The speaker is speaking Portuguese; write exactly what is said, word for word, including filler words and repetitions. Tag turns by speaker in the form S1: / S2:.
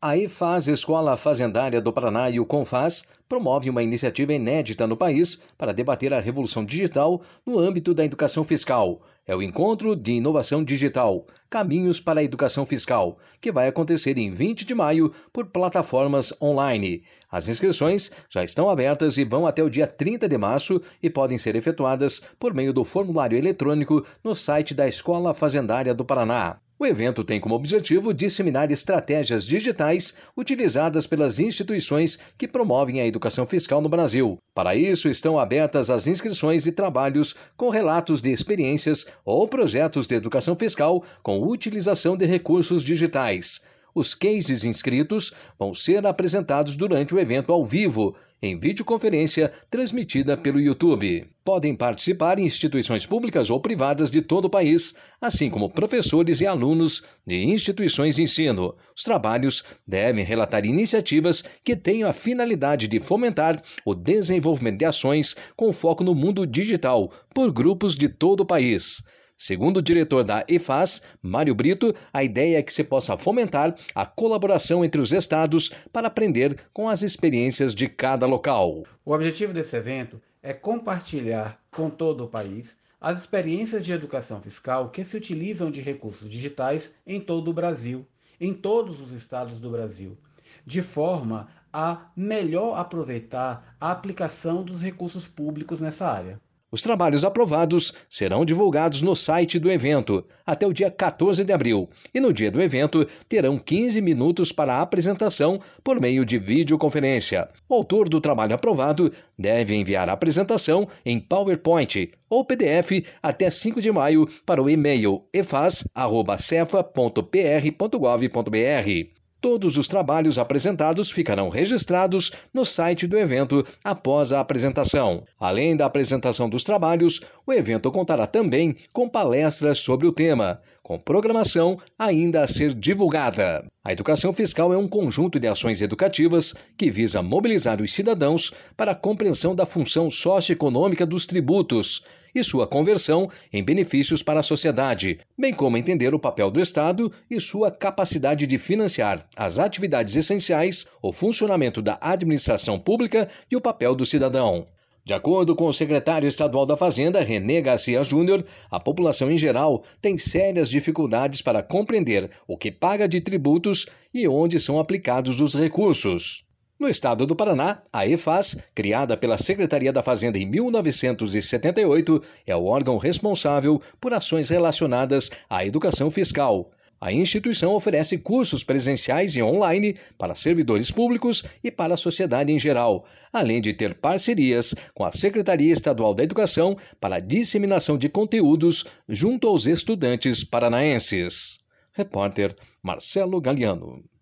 S1: A EFAS, Escola Fazendária do Paraná, e o CONFAS promove uma iniciativa inédita no país para debater a revolução digital no âmbito da educação fiscal. É o Encontro de Inovação Digital, Caminhos para a Educação Fiscal, que vai acontecer em vinte de maio por plataformas online. As inscrições já estão abertas e vão até o dia trinta de março e podem ser efetuadas por meio do formulário eletrônico no site da Escola Fazendária do Paraná. O evento tem como objetivo disseminar estratégias digitais utilizadas pelas instituições que promovem a educação fiscal no Brasil. Para isso, estão abertas as inscrições e trabalhos com relatos de experiências ou projetos de educação fiscal com utilização de recursos digitais. Os cases inscritos vão ser apresentados durante o evento ao vivo, em videoconferência transmitida pelo YouTube. Podem participar instituições públicas ou privadas de todo o país, assim como professores e alunos de instituições de ensino. Os trabalhos devem relatar iniciativas que tenham a finalidade de fomentar o desenvolvimento de ações com foco no mundo digital por grupos de todo o país. Segundo o diretor da EFAS, Mário Brito, a ideia é que se possa fomentar a colaboração entre os estados para aprender com as experiências de cada local.
S2: O objetivo desse evento é compartilhar com todo o país as experiências de educação fiscal que se utilizam de recursos digitais em todo o Brasil, em todos os estados do Brasil, de forma a melhor aproveitar a aplicação dos recursos públicos nessa área.
S1: Os trabalhos aprovados serão divulgados no site do evento até o dia quatorze de abril e no dia do evento terão quinze minutos para a apresentação por meio de videoconferência. O autor do trabalho aprovado deve enviar a apresentação em PowerPoint ou P D F até cinco de maio para o e-mail efas arroba cefa ponto p r ponto gov ponto b r. Todos os trabalhos apresentados ficarão registrados no site do evento após a apresentação. Além da apresentação dos trabalhos, o evento contará também com palestras sobre o tema, com programação ainda a ser divulgada. A educação fiscal é um conjunto de ações educativas que visa mobilizar os cidadãos para a compreensão da função socioeconômica dos tributos e sua conversão em benefícios para a sociedade, bem como entender o papel do Estado e sua capacidade de financiar as atividades essenciais, o funcionamento da administração pública e o papel do cidadão. De acordo com o secretário estadual da Fazenda, René Garcia Júnior, a população em geral tem sérias dificuldades para compreender o que paga de tributos e onde são aplicados os recursos. No estado do Paraná, a EFAS, criada pela Secretaria da Fazenda em mil novecentos e setenta e oito, é o órgão responsável por ações relacionadas à educação fiscal. A instituição oferece cursos presenciais e online para servidores públicos e para a sociedade em geral, além de ter parcerias com a Secretaria Estadual da Educação para a disseminação de conteúdos junto aos estudantes paranaenses. Repórter Marcelo Galiano.